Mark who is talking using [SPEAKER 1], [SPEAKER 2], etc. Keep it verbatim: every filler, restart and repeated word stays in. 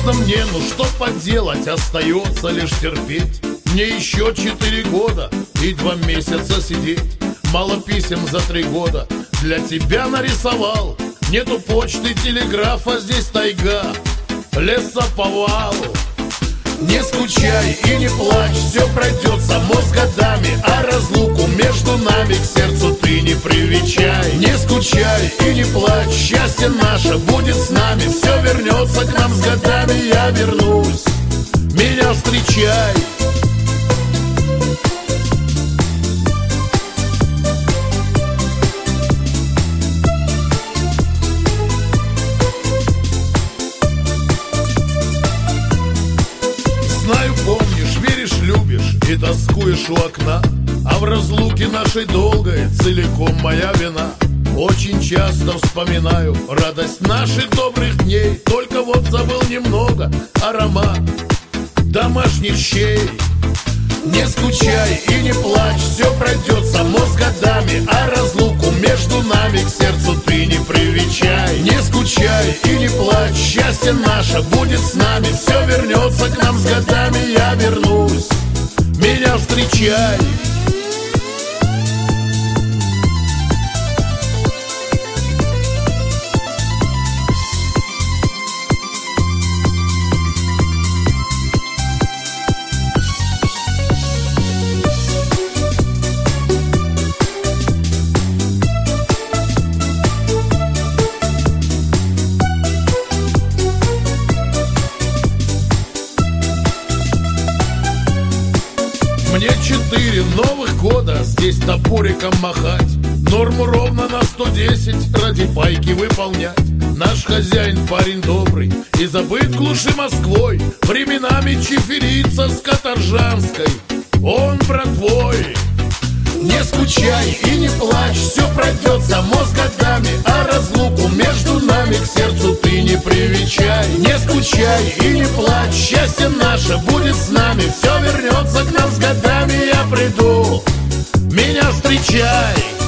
[SPEAKER 1] грустно мне, ну что поделать, остается лишь терпеть. Мне еще четыре года и два месяца сидеть. Мало писем за три года для тебя нарисовал. Нету почты, телеграфа, здесь тайга, лесоповал. Не скучай и не плачь, все пройдет само с годами, а разлуку между нами к сердцу ты не привечай. Не скучай и не плачь, счастье наше будет с нами, все вернется к нам с годами, я вернусь, меня встречай. Знаю, помнишь, веришь, любишь и тоскуешь у окна, а в разлуке нашей долгой целиком моя вина. Очень часто вспоминаю радость наших добрых дней, только вот забыл немного аромат домашних щей. Не скучай и не плачь, все пройдет само с годами, а разлуку между нами к сердцу ты не привечай. Не скучай и не плачь, счастье наше будет с нами, все вернется к нам с годами, я вернусь, меня встречай. Мне четыре новых года здесь топориком махать, норму ровно на сто десять ради пайки выполнять. Наш хозяин парень добрый и забыт в глуши Москвой, временами чиферится с Каторжанской, он братвой. Не скучай и не плачь, все пройдет само с годами, а разлуку между нами к сердцу ты не привечай. Не скучай и не плачь, счастье наше будет с нами, все вернется к нам с годами, я приду, меня встречай.